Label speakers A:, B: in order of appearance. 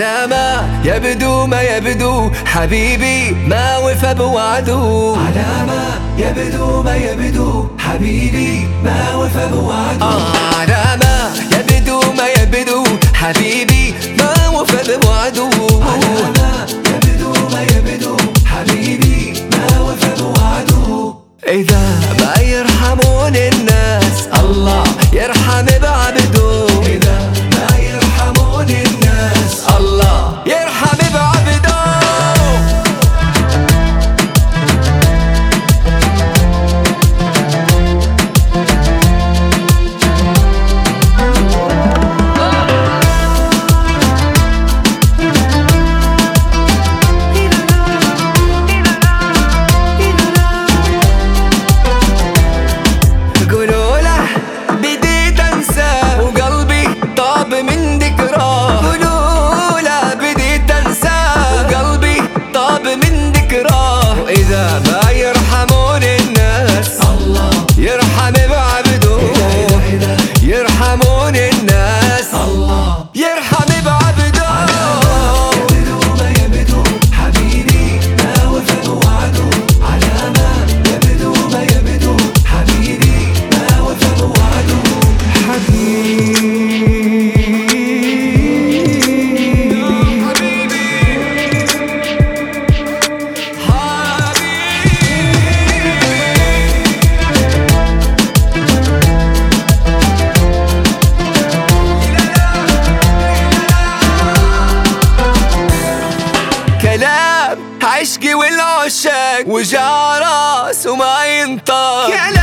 A: على ما يبدو ما يبدو حبيبي ما وفى بوعده،
B: على ما يبدو ما يبدو حبيبي ما وفى بوعده،
A: على ما يبدو ما يبدو حبيبي ما وفى بوعده،
B: على ما يبدو ما يبدو حبيبي ما وفى بوعده.
A: إذا ما يرحمون الناس الله يرحم بعبده،
B: إذا ما يرحمون الناس
A: الله يرحم بعبده. من ذكراه قولوا لا بديت انساه وقلبي طاب من ذكراه. إذا ما يرحمون الناس
B: الله
A: يرحم بعبده،
B: إذا
A: يرحمون الناس
B: الله
A: يرحم بعبده.
B: يبدو ما يبدو حبيبي ما وفى بوعده، على ما يبدو ما يبدو حبيبي ما وفى بوعده.
A: كلام عشقي والعشاق وجع راس وما ينطق.